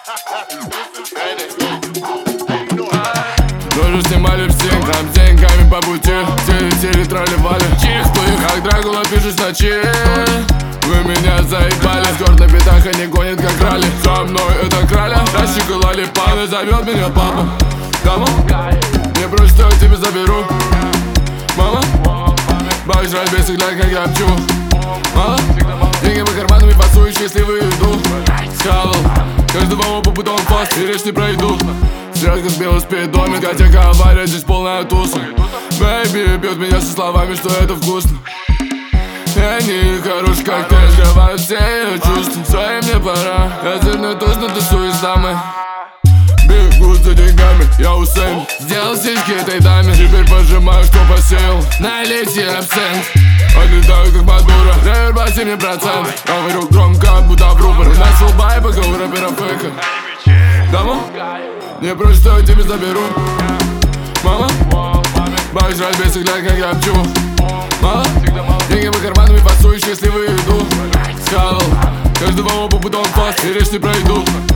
Тоже снимали всем деньгами по пути. Телетели, тролливали. Чих, как Дракула пишешь ночи. Вы меня заебали. Скоро на битах они гонят как ралли. Со мной это краля. Расщеголали паны, зовет меня папа. Дома? Мне просто что я тебе заберу. Мама? Бабушка жрать без взгляд, как я пчу. Мало? Деньги по карманам и фасую счастливую еду. Скалал каждого по бутон фаст и речь не пройду. Стрелка с белым спидом, дискотека, авария, здесь полная туса. Бэйби бьет меня со словами, что это вкусно. Они хороший коктейль, скрывают все ее чувства. Своим мне пора, я сильно точно тусуюсь с дамой. Бегу за деньгами, я Усейн. Сделал сиськи этой даме, теперь пожимаю, что посеял. Налейте абсент, отлетаю как Мадуро. Рэвер по 7%, говорю громко, будто в рупор. Начал байбека у рэпера фейка. Дома? Мне просто что я тебе заберу. Мама? Бабушка жрать без взгляд, как я пчу. Мало? Деньги по карманам и фасую счастливую еду. Скалал каждого по бутон фаст и речь не пройду.